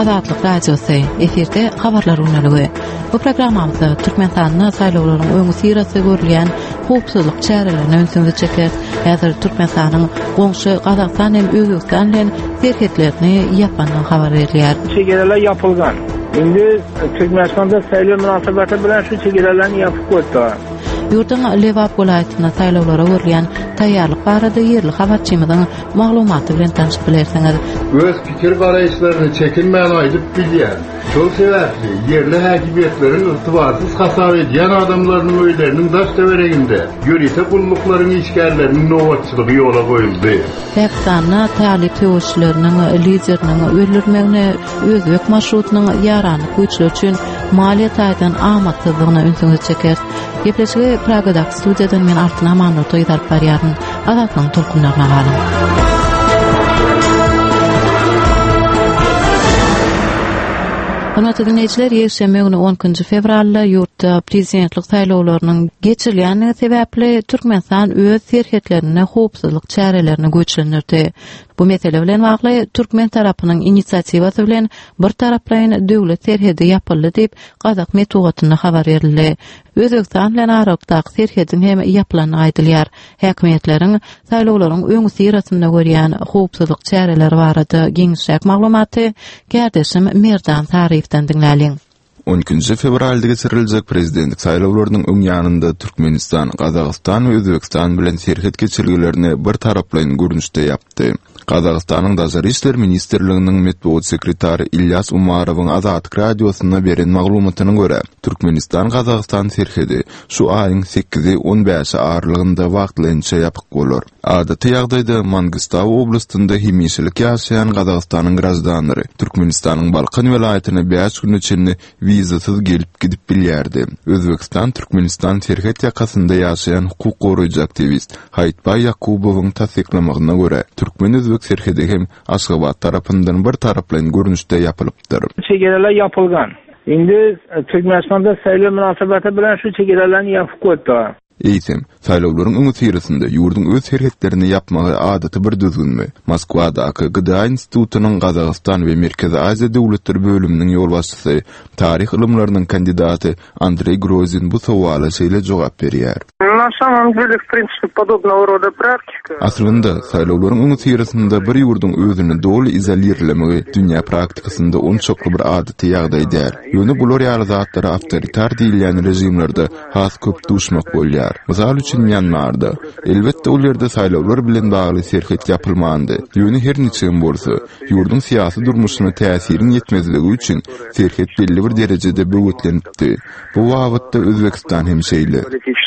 Azatlyk radiosu efirde habarlar unalygy. Bu programmamyzda Türkmenistanyň saýlawlarynyň öňü sirasy görülýän howpsuzlyk çärelerini öňsüňe çeker. Häzir Türkmenistanyň goňşy Gazakystan hem Özbekistan bilen serhetlerini ýapanyň habar berýär. Çegereler yapılgan. Indi Türkmenistanda saýlaw münasabata bilen şu çegerelerini yapıp goýdy. Ýurtyň Lewap welaýatyna saýlawlara görülýän taýýarlyk barada ýerli habarçymyzyň maglumaty bilen tanyşyp bilersiňiz. Öz pikir garaýşlaryny çekinmän aýdyp bilýär. Şol sebäpli ýerli häkimetleriň yrtybatsız hasap edýän adamlarynyň öýleriniň daş tebereginde ýörite gulluklarynı işgärleriniň nowatçylygy ýola goýuldy. Pakistanna taýýarly töwüşleriniň lideriniň öldürmegine özbek marşrutynyň ýarany güýçler üçin maliýet aýdan amatsızlygyna öňsüňe çeker. Gepleşige Pragadak studiýadan men Artyn Amanov toýdar barýaryn Azatlyň tolkunlaryna galym. Hormatly dinleyijiler, ýekşembe güni 10 fevralda ýurtda prezidentlik saýlawlarynyň geçirilýäni sebäpli Türkmenistan öz serhetlerine howpsuzlyk çärelerini göçlendirdi. Bu mesele bilen bagly Türkmen tarapynyň inisiatiwasy bilen bir taraplaýyn döwlet serhedi ýapyldy diýip Gazak Metbugatyna habar berildi. Özbekistan bilen Arapdaky serhedin hem ýapylany aýdylýar. Häkimetleriň saýlawlaryň öňü sirasynda görýän howpsuzlyk çäreleri barada giňişräk maglumaty gärdeşim Merdan Sarifden dinläliň. 10 fevralda geçiriljek prezidentlik saýlawlarynyň öň ýanynda Türkmenistan, Gazakystan we Özbekistan bilen serhet geçirgilerini bir taraplaýyn görnüşde ýapdy. Gazakystanyň Daşary işler ministrliginiň metbuat sekretary İlyas Umarowyň Azatlyk radiosyna beren maglumatyna görä, Türkmenistan Gazakystan serhedi şu aýyň 8-15 aralygynda wagtlynça ýapyk bolar. Adaty ýagdaýda Mangustaw oblastynda hemişlik ýaşaýan Gazakystanyň grazdanlary Türkmenistanyň Balkan welaýatyna 5 gün içinde vizasyz gelip gidip bilýärdi. Özbekistan Türkmenistan serhet ýakasynda ýaşaýan hukuk goraýjy aktivist Haýtbay Yakubowyň tasdiklamagyna görä, Türkmen serhedi hem Aşgabat tarapyndan bir taraplaýyn görnüşde ýapylypdyr. Çegereler yapılgan. Indi Türkmenistanda saýlaw münasabata bilen şu çegerelerini ýapyp goýdy. Eýsem, saýlawlaryň öňü sirasynda ýurdun öz serhetlerini ýapmagy adaty bir düzgünmi? Moskwadaky Gda institutynyň Gazakystan we Merkezi Aziýa döwletleri bölüminiň ýolbaşçysy, taryh ilmlarynyň kandidaty Andrey Grozin bu sowala şeýle jogap berýär. На самом деле, в принципе, подобного рода практика. Aslında saýlawlaryň öňü sirasynda bir ýurdun özüni doly izolirlemegi dünýä praktikasynda onçokly bir adaty ýagdaý däl. Ýöne bular ýaly zatlary awtoritar diýilýän rejimlerde has köp duşmak bolýar. Misal üçin Myanmarda, elbetde ol ýerde saýlawlar bilen bagly serhet ýapylmandy. Ýöne her niçin bolsa, ýurdun syýasy durmuşyna täsirin ýetmezligi üçin serhet belli bir derejede böwetlenipdi. Bu wagtda Özbekistan hem şeýle.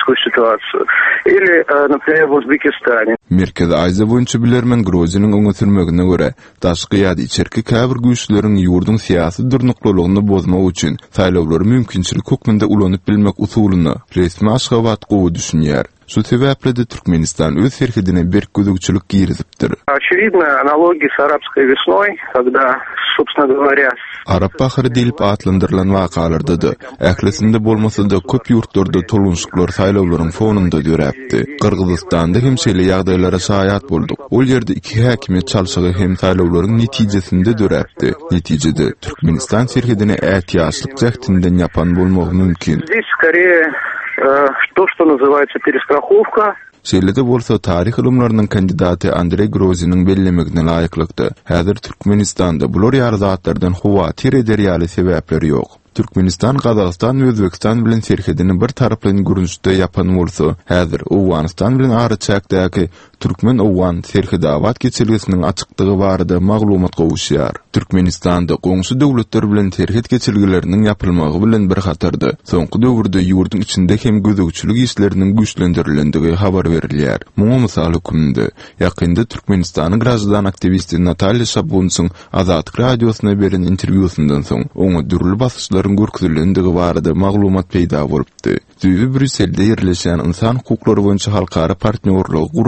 Или, например, в Узбекистане. Merkezi Aziýa boýunça bilermen Groziyanyň öňe sürmegine görä, daşky ýa-da içerki käbir güýçleriň ýurdun syýasy durnuklylygyny bozmak üçin saýlawlary mümkinçilik hökmünde ulanyp bilmek usulyny resmi Aşgabat gowy düşünýär. Şu sebäple de Türkmenistan öz serhedine bir güdükçülük girizipdir. Очевидно, аналогии с арабской весной, когда, собственно говоря, Arap bahary diýilip atlandyrylan wakalarda da, ählesinde bolmasa da köp ýurtlarda tolunçluklar saýlawlaryň fonunda döräpdi. Kırgızstanda hem şeýle ýagdaýlara şaýat boldyk. Ol ýerde iki häkimet çalşygy hem saýlawlaryň netijesinde döräpdi. Netijede Türkmenistan serhedine ätýaşlyk jahtinden ýapan bolmagy mümkin. Здесь скорее то, что называется перестраховка. Şeýlede bolsa taryh ilmlarynyň kandidaty Andrey Grozinin bellemegine laýyklykdy. Häzir Türkmenistanda bular ýaly zatlardan howatir ederýäli sebäpleri ýok. Türkmenistan, Gazakystan we Özbekistan bilen serhedini bir taraplaýyn görnüşde ýapan bolsa, häzir Owganistan bilen araçakdaky Türkmen Owan serhedi awat geçirgisiniň açykdygy barada maglumat gowuşýar. Türkmenistanda goňşy döwletler bilen serhet geçirgileriniň ýapylmagy bilen bir hatardy. Soňky döwürde ýurdun içinde hem gözegçilik işleriniň güýçlendirilendigi habar berilýär. Muňa mysal hükümde ýakynda Türkmenistanyň grazdan aktivisti Natalya Şabunsyň Azatlyk radiosyna beren interwýusundan soň oňa dürli basışlaryň görkezilendigi barada maglumat peýda bolupdy. Düýbi Brüsselde ýerleşen insan hukuklary boýunça halkara partnerlik guramasynyň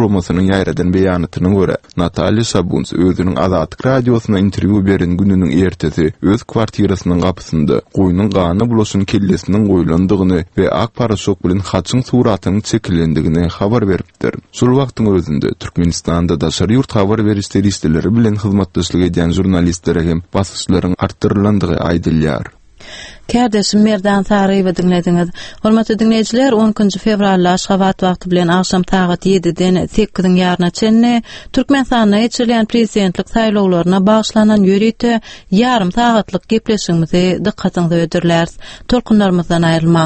başlygynyň ýaýradan beýanatyna görä Natalya Sabuns özüniň Azatlyk radiosuna interwýu beren gününiň ertesi öz kwartirasynyň gapysynda goýunyň gany bulaşyň kellesiniň goýulandygyny we ak paraşok bilen haçyň suratynyň çekilendigini habar beripdir. Şol wagtyň özünde Türkmenistanda daşary ýurt habar berişleri isleri bilen hyzmatdaşlyk edýän jurnalistlere hem basyşlaryň artdyrylandygy aýdylýar. Kardeşim Merdan Sariýewy dinlediňiz. Hormatly dinleýijiler, 10 fevral Aşgabat wagty bilen akşam saat 7-den 8-iň ýaryna çenli Türkmenistanda geçirilen prezidentlik saýlawlaryna bagşlanan ýörite ýarym sagatlyk gepleşigimizi dikkatiňize ödürler. Tolkunlarymyzdan aýrylmaň.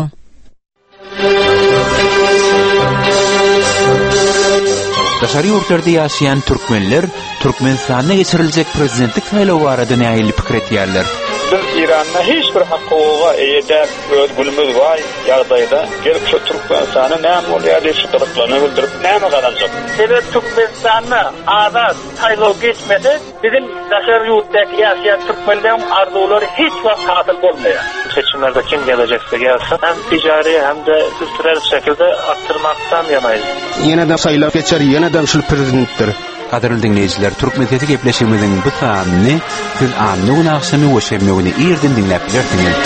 Daşary ýurtlarda ýaşaýan türkmenler Türkmenistanda geçiriljek prezidentlik saýlawy barada näme pikir etýärler? İran'da hiç bir hakkıga eýdäp özgürlüğümüz var ýagdaýda gelip şu Türkmenistanyň näme bolýar diýip şykyryklaryny bildirip näme garanjak. Sebäp Türkmenistanyň azat saýlaw geçmedi, bizim daşary ýurtdaky ýaşaýan türkmenleriň arzulary hiç wagt hasyl bolmaýar. Seçimlerde kim gelecekse gelsin, hem ticari hem de kültürel şekilde arttırmaktan ýanaýyz. Ýene-de saýlaw geçer, ýene-de şu prezidentdir. Kaderli dinleyiciler, Türkmenisteki gepleşimizin bu sahamini siz anlıqın akşamı ve şemmegini iyirden dinlep bilirsiniz.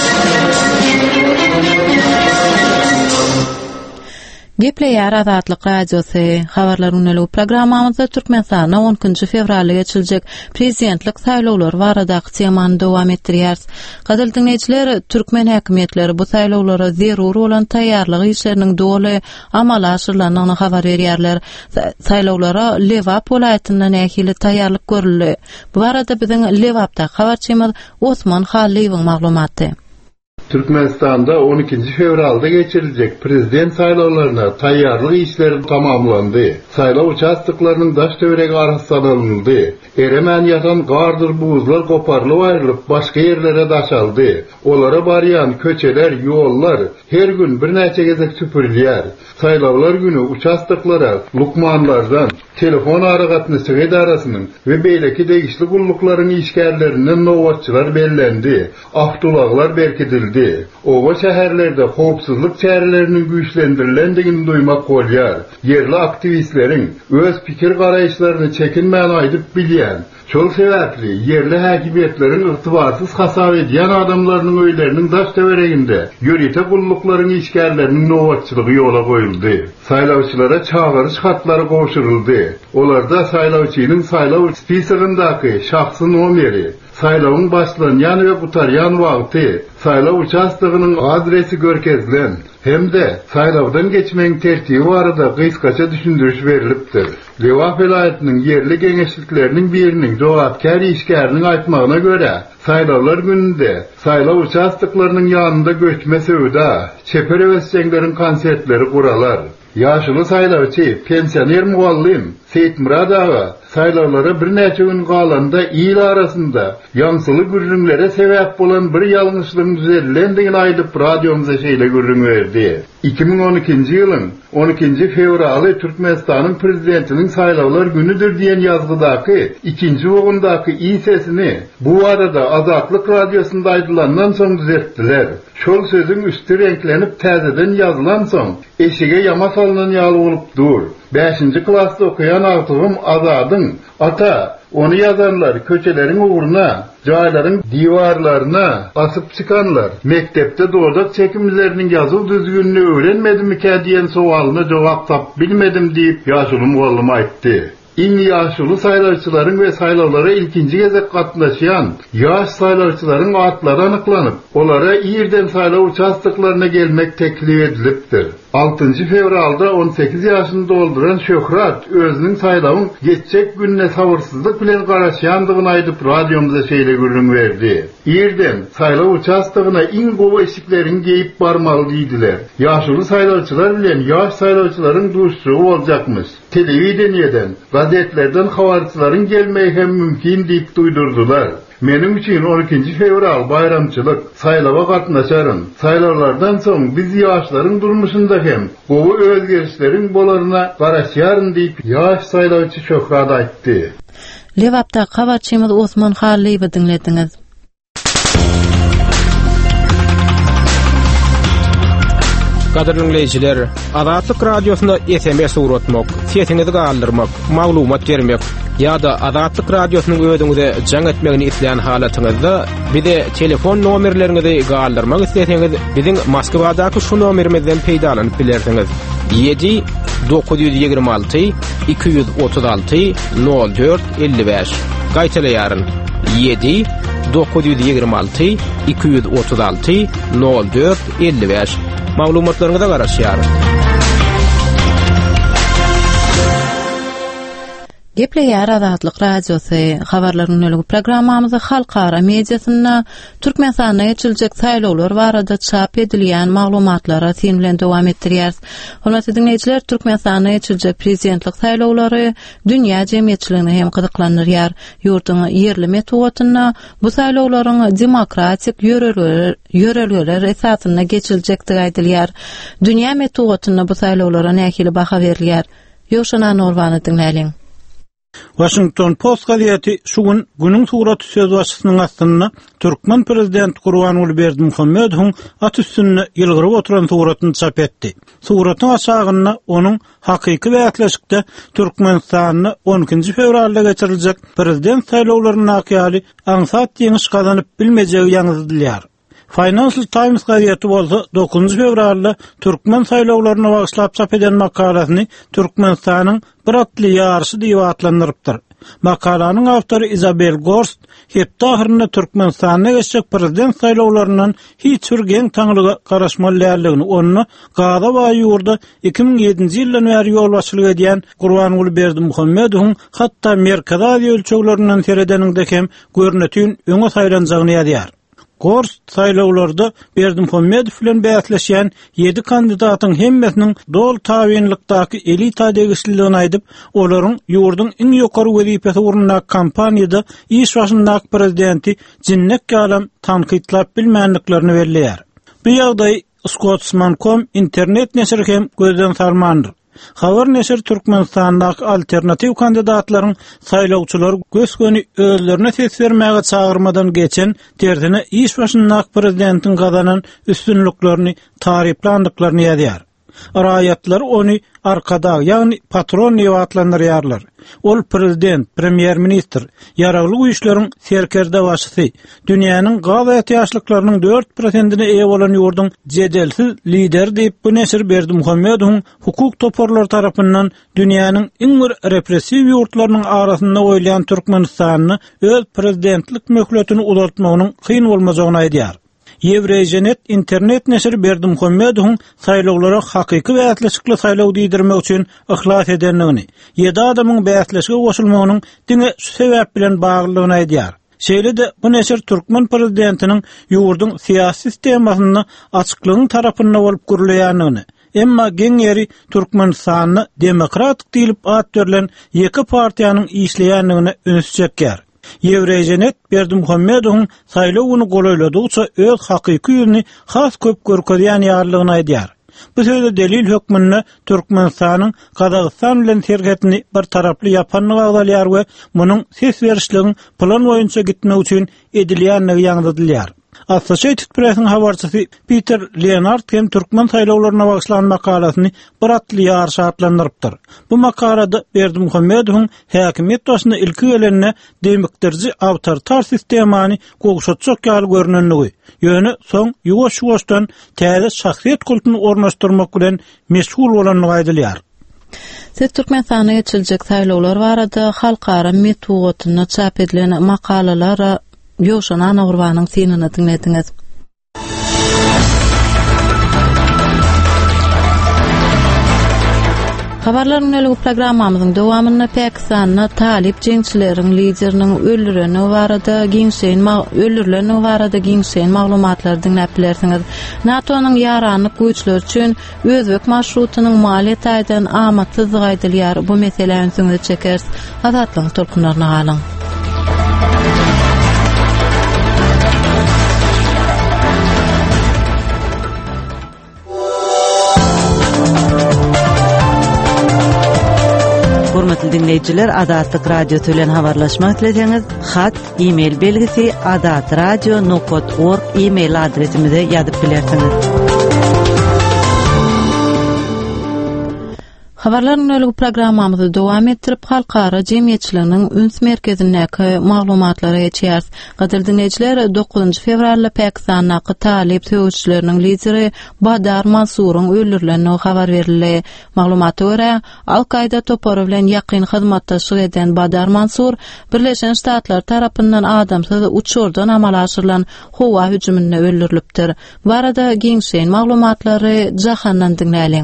Gepleýär Azatlyk radiosy habarlar ünlü programmamyzda Türkmenistanda 10 fevralda geçiljek prezidentlik saýlawlary baradaky temany dowam etdirýäris. Gaderli dinleýijiler, türkmen häkimetleri bu saýlawlara zerur bolan taýýarlyk işleriniň doly amal aşyrylanyny habar berýärler. Saýlawlara Lewap welaýatyndan ähli taýýarlyk görüldi. Bu barada biziň Lewapda habarçymyz Osman Haliýewiň maglumaty. Türkmenistan'da 12 fevralda geçirilecek prezident saýlawlaryna taýýarlyk işleri tamamlandy. Saýlaw uçastyklarının daş töweregi araslanyldy. Eremen ýatan gardyr buzlar koparlyp aýrylyp başga ýerlere daşaldy. Olara barýan köçeler, ýollar her gün bir näçe gezek süpürilýär. Saýlawlar günü uçastyklara lukmanlardan, telefon aragatnaşyk edarasynyň we beýleki degişli gullukların işgärlerinden nowatçylar bellendi. Awtulaglar berkidildi. Owa şäherlerde howpsuzlyk çäreleriniň güýçlendirilendигini duýmak bolýar. Yerli aktivistleriň öz pikir garaýşlaryny çekinmän aýdyp bilýän. Şol sebäpli yerli häkimetleriň ygtybarsyz hasap edýän adamlarynyň öýleriniň daş töwereginde ýörite gulluklarynň işgärleriniň nowatçylygy ýola goýuldy. Saýlawçylara çağırış hatlary goşuruldy. Olarda saýlawçynyň saýlaw spisigyndaky şahsy nomeri, saýlawyň başlanýan we gutarýan wagty, saýlaw uçastygynyň adresi görkezlen, hemde saýlawdan geçmeň tertibi barada gysgaça düşündiriş berilipdir. Lewap welaýatynyň yerli geňeşlikleriniň biriniň jogapkar işgäriniň aýtmagyna görä, saýlawlar gününde saýlaw uçastyklarynyň ýanynda göçme söwda, çeper öwesçeňleriň konsertleri guralar. Ýaşuly saýlawçy, pensioner mugallim Seyitmurad aga saýlawlara bir näçe gün galanda il arasynda ýaňsyly gürrüňlere sebäp bolan bir ýalňyşlygyň düzellendigini aýdyp radiomyza şeýle gürrüň berdi. 2012-nji ýylyň 12 fevraly Türkmenistanyň prezidentiniň saýlawlar günüdür diýen ýazgydaky 2-nji wagyndaky i sesini bu arada Azatlyk radiosunda aýdylandan soň düzeltdiler. Şol sözüň üstü renklenip täzeden ýazylan soň eşige ýama salynan ýaly bolup dur. 5-nji klassda okuyan agtygym Azadyň ata onu ýazanlar köçeleriň uğruna, jaýlaryň diwarlaryna asyp çykanlar. Mektepde dowdak çekimleriniň ýazyw düzgünlüğini öwrenmedimmi diýen sowalyna jogap tap bilmedim diýip ýaşuly mugallim aýtdy. İň ýaşuly saýlawçylaryň we saýlawlara ilkinji gezek gatnaşýan ýaş saýlawçylaryň atlary anyklanyp, olara ýerden saýlaw uçastyklaryna gelmek teklip edilipdir. 6 fevralda 18 ýaşyny dolduran Şöhrat özüniň saýlawyň geçecek gününe sabırsyzlyk bilen garaşýandygyny aýdyp radiomyza şeýle gürrüň berdi. Ýerden saýlaw uçastygyna iň gowy eşiklerini geyip barmaly diýdiler. Ýaşuly saýlawçylar bilen ýaş saýlawçylaryň duşsugy boljakmyş. Telewideniyeden, gazetlerden habarçylaryň gelmeýi hem mümkin diýip duýdurdular. Menim üçin 12 fevral bayramçylyk, saýlawa gatnaşaryn. Saýlawlardan soň biz ýaşlaryň durmuşynda hem gowy özgerişleriň bolaryna garaşýaryn diýip ýaş saýlawçy Şöhrat aýtdy. Lewapda habarçymyz Osman Haliýewi dinlediňiz. Gaderli dinleýijiler, Azatlyk radiosunda SMS uratmak sesinizi galdyrmak, maglumat bermek ýa-da Azatlyk radiosynyň ödüňize jaň etmegini isleýän halatyňyzda bize telefon nomerlerinizi galdyrmak isleýäňiz, biziň Moskwadaky şu nomerimizden peýdalanyp bilersiňiz. 7 926 236 04 55. Gaýtalaýaryn. 7 926 236 04 55. Maglumatlaryňyza garaşýaryn. Gepleýär Azatlyk radiosy habarlarynyň öňündäki programmamyzy halkara mediasyna Türkmenistana geçiljek saýlawlar barada çap edilýän maglumatlara sen bilen dowam etdirýär. Hormatly dinleýijiler, Türkmenistana geçiljek prezidentlik saýlawlary dünýä jemgyýetçiligini hem gyzyklandyrýar. Ýurtyň yerli metodyna bu saýlawlaryň demokratik ýörelgeler esasyna geçiljekdigi aýdylýar. Dünýä metodyna bu saýlawlara nähili baha berilýär. Ýoşana Norwany dinläýin. Washington Post gazetesi şu gün günün suraty söz başçysynyň astyna Türkmen prezident Gurbanuly Berdimuhammedowyň at üstünde ýylgyryp oturan suratyny çap etdi. Suratyň aşagyna onuň hakyky bäýatleşikde Türkmenistanyny 12 fevralda geçiriljek prezident saýlawlarynyň akýaly aňsat ýeňiş gazanyp bilmejegi ýaňyzdylýar. Financial Times gazetesi bolsa 9 fevralda Türkmen saýlawlaryna bagyşlap çap eden makalasyny Türkmenistanyň bir atly ýarşy diýip atlandyrypdyr. Makalanyň awtory Isabel Gorst hepde ahyrynda Türkmenistanyna geçecek prezident saýlawlarynyň hiç bir geň taňlyga garaşmalylygini, onu Gaza we ýurda 2007-nji ýyldan bäri ýol başçylyk edýän Gurbanuly Berdimuhammedowyň hatda Merkez Aziýa ölçeklerinden seredeninde hem görnetýän öňe saýlanjagyny ýazýar. Gorst saýlawlarda Berdimuhammedow bilen bäýatleşýän 7 kandidatyň hemmesiniň dol tabynlykdaky elita degisligini aýdyp, olaryň ýurdyň iň ýokary wezipesi urundaky kampaniýada iş başyndaky prezidenti jinnek galam tanqidlap bilmänliklerini belleýär. Bu ýagdaý Scotsman.com internet neşri hem gözden sarmandyr. Habar neşir Türkmenistandaky alternativ kandidatlaryň saýlawçylar gösköni özlerine ses bermäge çağırmadan geçen tersine iş başyndaky prezidentiň gazanan üstünlüklerini tariflandyklaryny ýazýar. Raýatlar onu arkada, ýagny patron diýip atlandyrýarlar. Ol prezident, premier minister, ýaragly güýçleriň serkerde başçysy, dünýäniň gaza ýaşlyklarynyň 4%-ine eýe bolan ýurdun jedelsiz lider diýip bu neşir Berdimuhammedowyň hukuk toparlary tarapyndan dünýäniň iň bir repressiw ýurtlarynyň arasynda goýulan Türkmenistanyny öz prezidentlik möhletini uzatmagynyň kyn bolmajagyny aýdýar. Eurasianet internet neşri Berdimuhammedowyň saýlawlara hakyky bäýatleşikli saýlaw diýdirmek üçin ihlas edenligini, 7 adamyň bäýatleşige goşulmagynyň diňe şu sebäp bilen baglylygyny aýdýar. Şeýle-de bu neşir Türkmen prezidentiniň ýurdyň syýasy sistemasyny açyklygyň tarapynda bolup gürleýänligini, emma geň ýeri Türkmenistanyny demokratik diýilip at berilen 2 partiýanyň işleýänligine öňüs çekýär. Eurasianet Berdimuhammedowyň saýlawyny golaýladygyça öz hakyky ýüzüni has köp görkezýän ýarlygyny aýdýar. Bu sözde delil hökmünde Türkmenistanyň Kazakystan bilen serhetini bir taraply ýapanlygy agdalýar we munyň ses berişliginiň plan boýunça gitmek üçin edilýänligi ýaňdylýar. Associated Press'in habarçysy Peter Leonard hem Türkmen saýlawlaryna bagyşlan makalasyny bir atly ýarşy atlandyrypdyr. Bu makalada Berdimuhammedowyň häkimet başyna ilki gelenine demekdirji awtoritar sistemany gogşatjak ýaly görnenligi, ýöne soň ýuwaş-ýuwaşdan täze şahsiýet kultuny ornaşdyrmak bilen meşgul bolanlygy aýdylýar. Siz Türkmenistana geçiljek saýlawlar barada halkara metodyna çap edilen makalalara Ýoşana Norwanyň synini dinlediňiz. Habarlaryň öňündäki programmamyzyň dowamyna Pakistanyň talip jeňçileriniň lideriniň öldürileni barada giňşeýän maglumatlary dinläp bilersiňiz. NATO'nyň ýaranyk güýçleri üçin özbek marşrutynyň maliýet aýdan amatsızlygy aýdylýar. Bu mesele öňüňde çekers. Azatlyň tolkunlaryna galyň. Hormatly dinleýijiler, Azatlyk radio bilen habarlaşmak dileýäňiz, hat, e-mail belgisi azatradio.org e-mail adresimize ýazyp bilersiňiz. Habarlaryň öňlügi programmamyzy dowam etdirip halkara jemgyýetçiliginiň üns merkezindäki maglumatlary geçýär. Gadyr dinleýijiler, 9 fevralda Pakistanyň talip töwüşçileriniň lideri Badar Mansuryň öldürilenini habar berildi. Maglumata görä, Al-Qaida topory bilen ýakyn hyzmatdaşlyk eden Badar Mansur Birleşen Ştatlar tarapyndan adamsyz uçurdan amal aşyrylan howa hüjümine öldürilipdir. Bu arada giňşeýin maglumatlary jahandan dinläliň.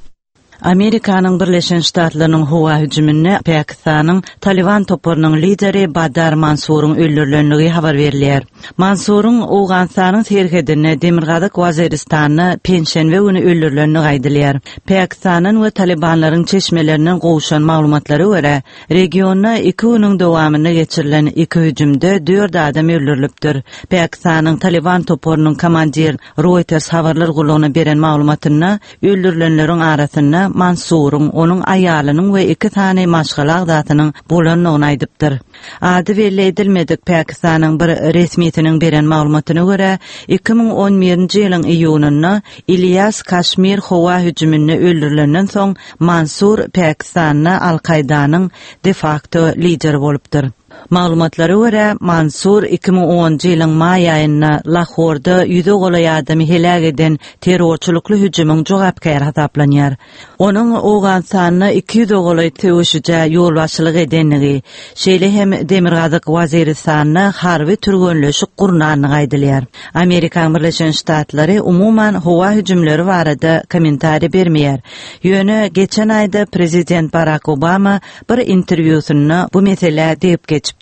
Amerikanyň Birleşen Ştatlarynyň howa hüjümine Pakistanyň Taliban toporunyň lideri Badar Mansuryň öldürilenligi habar berilýär. Mansuryň Awganistanyň serhedine Demirgazyk Waziristanyny penşenbe güni öldürilenligi aýdylýar. Pakistanyň we Talibanlaryň çeşmelerinden gowşan maglumatlary görä, regionda 2 güniň dowamyny geçirilen 2 hüjümde 4 adam öldürilipdir. Pakistanyň Taliban toporunyň komandir Reuters habarlar gulugyna beren maglumatyna öldürilenleriň arasynda Mansuryň, onuň aýalynyň we 2 tane maşgalak zatynyň bolanlygyny aýdypdyr. Ady belli edilmedik Pakistanyň bir resmiýetiniň beren maglumatyna görä, 2011-nji ýylyň iýununda İlyas Kashmir howa hüjümine öldürilenden soň Mansur Pakistanyň Al-Qaidanyň de facto lideri bolupdyr. Maglumatlara görä, Mansur 2010-njy ýylyň may aýynda Lahorda ýüze golay adamy helak eden terrorçulukly hüjümüň jogapkary hasaplanýar. Onuň Awganistanyna 200 golay töwüşüje ýol başçylyk edenligi, şeýle hem Demirgazyk Waziristanyna harby türgönleşik gurnanyny aýdylýar. Amerika Birleşen Ştatlary umuman howa hüjümleri barada kommentari bermeýär. Ýöne geçen aýda Prezident Barack Obama bir interwýusyny bu mesele diýip geçipdi.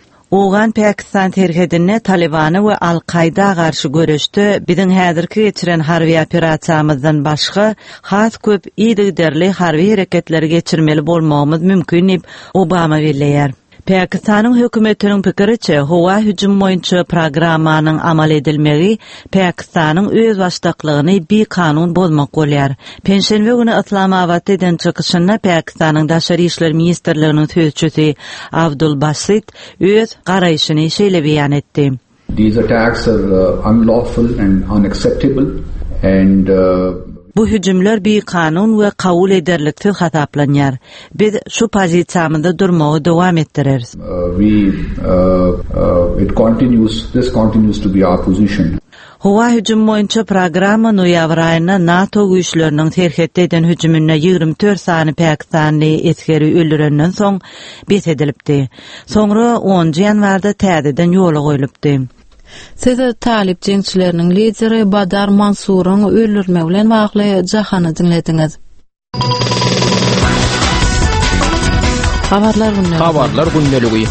Oğan Pakistan terhedine Talibany we Al-Qaida garşy görüşde biziň häzirki geçiren harby operasiýamyzdan başga has köp ýygyderli harby hereketleri geçirmeli bolmagymyz mümkin diýip Obama belläýär. Pakistanyň hökümetiniň pikiriçe, howa hüjüm boýunça programmanyň amal edilmegi Pakistanyň öz başdaklygyny bir kanun bozmak bolýar. Penşenbe güni Islamabadda eden çykyşynda Pakistanyň Daşary işler ministrliginiň sözçüsi Abdul Basit öz garaýşyny şeýle beýan etdi. These attacks are unlawful and unacceptable and Bu hüjümler bir kanun we kabul ederliksiz hasaplanýar. Biz şu pozisiýamyzda durmagy dowam etdireriz. This continues to be our position. Howa hüjüm boýunça programma noýabr aýynda NATO güýçleriniň terhetde eden hüjümine 24 sany Pakistanly eskeri öldürenden soň bet edilipdi. Soňra 10 ýanwarda täzeden ýola goýulypdy. Siz talip jengçileriniň lideri Badar Mansuryň öldürme bilen bagly jahany dinlediňiz. Habarlar günneligi.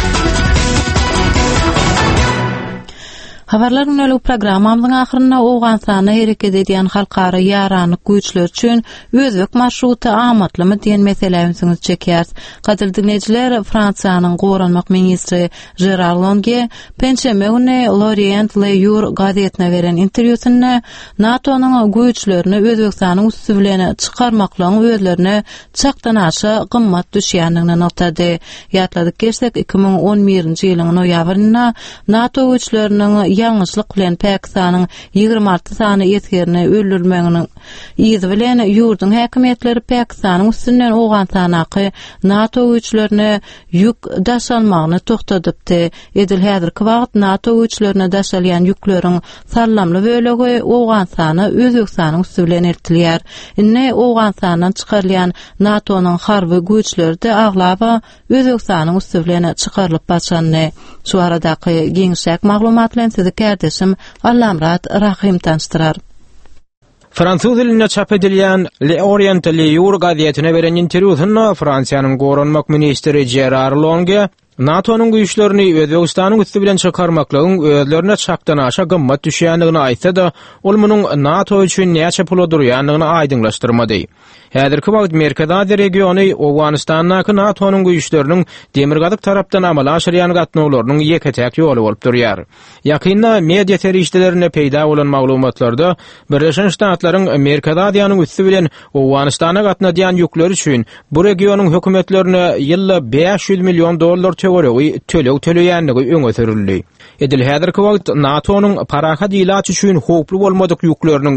Habarlaryň öňlügi programmamyzyň ahyrynda Awganistana hereket edýän halkara ýaranlyk güýçler üçin özbek marşruty amatlymy diýen meseleňizi çekýär. Gadyr dinleýijiler, Fransiýanyň goranmak ministri Gérard Longue penşenbe güni L'Orient Le Jour gazetine beren interwýusynda NATO'nyň güýçlerini Özbekistanyň üstü bilen çykarmaklaryň özlerine çakdan aşa gymmat düşýändigini notady. Ýatladyk geçsek 2011-nji ýylyň noýabrynda NATO güýçleriniň ýalňyşlyk bilen Pakistanyň 26 sany eskerini öldürmeginiň ýyzy bilen ýurdun häkimetleri Pakistanyň üstünden Awganistanyňky NATO güýçlerini ýük daşalmagyny toktadypdy. Edil häzirki wagt NATO güýçlerine daşalýan ýükleriň sarlamly bölegi Awganistana Özbekistanyň üstü bilen ertilýär. Inne Awganistanyň çykarylýan NATO'nyň harby güýçleri aglaba Özbekistanyň üstü bilen çykarylyp başlandy. Şu aradaky giňşäk maglumatlar sizi kardeşim Allamrat Rahim tanıştırar. Fransuz diline çap edilýän L'Orient Le Jour gazetine beren interwýusynda Fransiýanyň goranmak ministri Gérard Longue NATO'nun güýçlerini Özbekistanyň üstü bilen çykarmaklaryň özlerine çakdan aşa gymmat düşýändigini aýtsa-da, ol munyň NATO üçin näçe pul durýandygyny aýdyňlaşdyrmady. Häzirki wagt Merkezi Aziýa regiony Awganistanyň NATO'nun güýçleriniň Demirgazyk tarapdan amal aşyrýan gatnawlarynyň ýeketek ýoly bolup durýar. Ýakynda media terişdelerine peýda bolan maglumatlarda Birleşen Ştatlaryň Merkezi Aziýanyň üstü bilen Awganistana gatnadýan ýükler üçin bu regionyň hökümetlerine ýylda $500 milyon göregi töleýänligi öňe sürildi. Edil häzirki wagt NATO-nyň paraka diýlat üçin howply bolmadyk ýükleriniň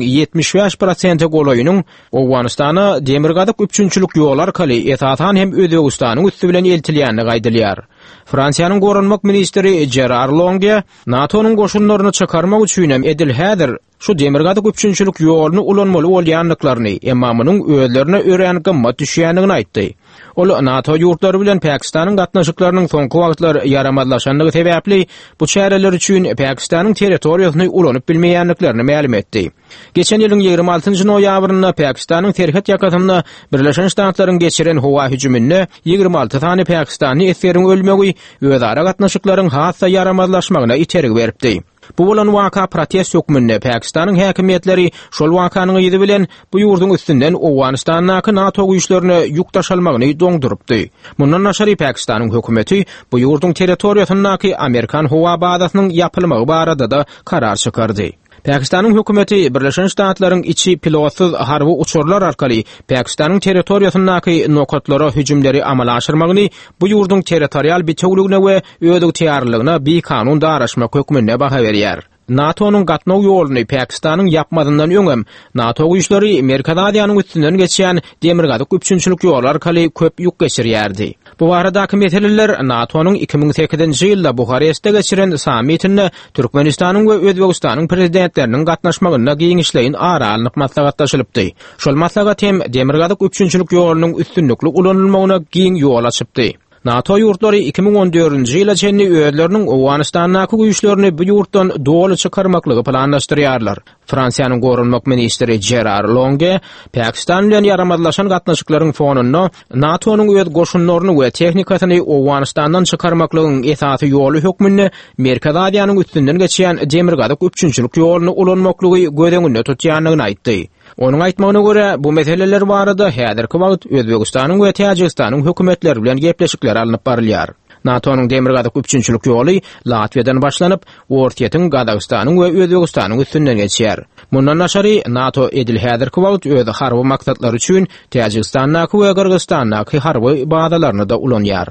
75% golaýynyň Owganystana demirgadyk üçünçülük ýol arkaly etatan hem Özbegistanyň üstü bilen eltilýänligi aýdylýar. Fransiýanyň goranmak ministri Gerard Longue NATO-nyň goşunlaryny çakarmak üçin hem edil häzir şu demirgadyk üçünçülük ýoluny ulanmaly bolýanlyklaryny, emma munyň özlerine ören gymmat düşýänligini aýtdy. Ol NATO ýurtlary bilen Pakistanyň gatnaşyklarynyň soňky wagtlar ýaramadlaşanlygy sebäpli bu çäreler üçin Pakistanyň territoriýasyny ulanyp bilmeýänliklerini ma'lum etdi. Geçen ýylyň 26-njy noýabrynda Pakistanyň terhet ýakatyna Birleşen Ştatlaryň geçiren howa hüjümine 26 tany Pakistanyň eseriň ölmegi özara gatnaşyklaryň hassa ýaramadlaşmagyna iterik beripdi. Bu bolan waka protest hökmünde Pakistanyň häkimetleri şol wakanyň ýygy bilen bu ýurdun üstünden Owganystanyň NATO güýçlerini ýukdaşalmagyny doňdurupdy. Mundan naşary Pakistanyň hökümeti bu ýurdun territoriýasyndaky Amerikan howa bazasynyň ýapylmagy barada da karar çykardy. Pakistanyň hökümeti Birleşen Ştatlaryň içi pilotsyz harby uçurlar arkaly Pakistanyň territoriýasyndaky nokatlara hüjümleri amala aşyrmagyny bu ýurdun territorial bitewligine we öýdük tiýarlygyna bir kanun daraşmak hökmüne baha berýär. NATO-nyň gatnaw ýoluny Pakistanyň ýapmadyndan öňem NATO güýçleri Merkazadiýanyň üstünden geçýän demirgadyk üçünçülük ýol arkaly köp ýük geçirýärdi. Bu baradaky meseleler NATO-nyň 2008-nji ýylda Buharestde geçiren sammitinde Türkmenistanyň we Özbegistanyň prezidentleriniň gatnaşmagyna giňişleýin ara alnyp maslahatlaşylypdy. Şol maslahat hem demirgadyk üçünçülük ýolunyň üstünlikli ulanylmagyna giň ýol açypdy. NATO ýurtlary 2014-nji ýyla çenli öýleriniň Owganystanyň güýçlerini bu ýurtdan doly çykarmaklygy planlaşdyrýarlar. Fransiýanyň goranmak ministri Gerard Longue Pakistan bilen ýaramadlaşan gatnaşyklaryň fonunda NATO-nyň öz goşunlaryny we tehnikasyny Owganystandan çykarmaklygyň esasy ýoly hökmünde Merkazadiýanyň üstünden geçýän demirgadyk üçünçülük ýoluny ulanmaklygy gödeňinde tutýanlygyny aýtdy. Onun aýtmagyna görä, bu meseleler barada häzirki wagt Özbegistanyň we Täjikistanyň hökümetleri bilen gepleşikler alınıp barylýar. NATO-nyň demirgadyk üçünçülük ýoly Latwiýadan başlanyp, Ortiýatyň, Gazagystanyň we Özbegistanyň üstünden geçýär. Mundan naşary NATO edil häzirki wagt öz harby maksatlary üçin Täjikistanyň we Gyrgyzstanyň harby bazalaryny da ulanýar.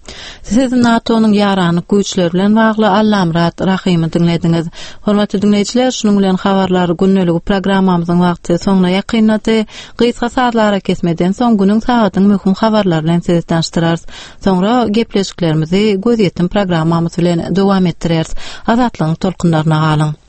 Siz NATO'nun ýarany güýçleri bilen bagly Allamrat Rahimy dinlediňiz. Hormatly dinleýijiler, şunuň bilen habarlary günnelik programmamyzyň wagty soňuna ýakynlady. Gysga saatlara kesmeden soň günüň sagatyň möhüm habarlary bilen sizi tanıştyrarys. Soňra gepleşiklerimizi göz ýetim programmamyz bilen dowam etdireriz. Azatlygyň tolkunlaryna galyň.